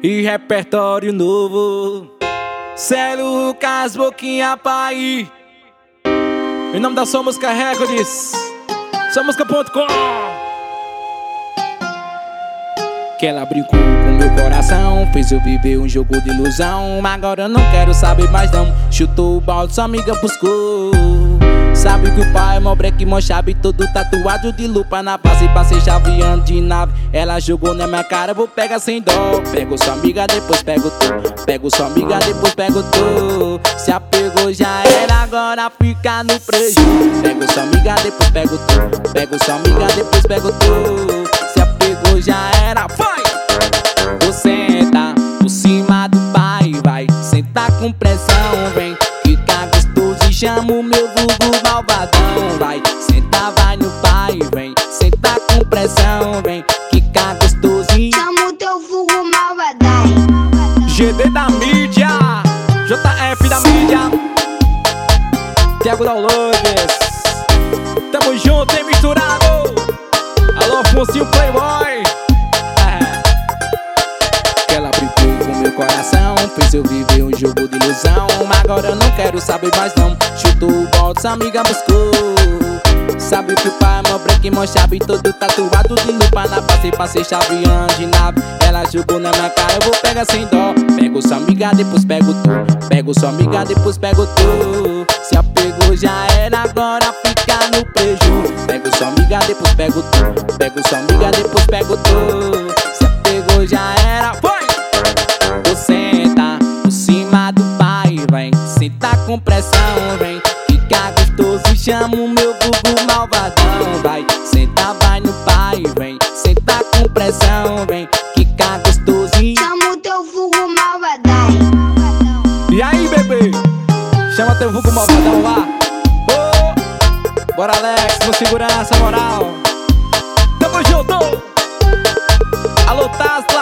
e repertório novo. Célio Lucas, Boquinha Pai. Em nome da Sua Música Records, SuaMusica.com. Que ela brincou com meu coração, fez eu viver um jogo de ilusão. Agora eu não quero saber mais não. Chutou o balde, sua amiga buscou. Sabe que o pai é mó breque, mó chave, todo tatuado de lupa na face, passei chaveando de nave. Ela jogou na minha cara, vou pegar sem dó. Pego sua amiga, depois pego tu. Pego sua amiga, depois pego tu. Se apegou já era, agora fica no prejuízo. Pego sua amiga, depois pego tu. Pego sua amiga, depois pego tu. Se apegou já era, vai! Vou sentar por cima do pai, vai. Sentar com pressão, vem. Fica gostoso e chama o meu vulgo malvadão, vai. Senta, vai no pai, vem. Senta com pressão, vem. Fica gostosinho, chama o teu vulgo malvadão. GD da mídia, JF da mídia, Thiago Downloads. Tamo junto, hein, misturado. Alô, Afonso Playboy. Ela brincou com meu coração, fez eu viver um jogo de ilusão. Agora eu não quero saber mais não. Chutou o balde, sua amiga buscou. Sabe que o pai é mó breque, mó chave, todo tatuado de lupa na face, passei chaveando de nave. Ela jogou na minha cara, eu vou pegar sem dó. Pego sua amiga, depois pego tu. Pego sua amiga, depois pego tu. Se apegou já era, agora fica no prejuízo. Pego sua amiga, depois pego tu. Pego sua amiga, depois pego tu. Se apegou já era, foi! Tu senta por cima do pai, vem. Senta com pressão, vem. Fica gostoso e chama o meu vulgo malvadão, vai. Senta, vai no pai, vem. Senta com pressão, vem. Fica gostosinho, chama o teu vulgo malvadão. E aí, bebê? Chama teu vulgo malvadão lá. Oh, bora, Alex, no segurança moral. Tamo junto. Alô, Taz.